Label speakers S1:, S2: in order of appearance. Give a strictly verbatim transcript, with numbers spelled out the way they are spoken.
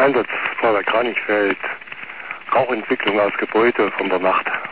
S1: Einsatzfeuerwehr Kranichfeld, Rauchentwicklung aus Gebäude von der Nacht.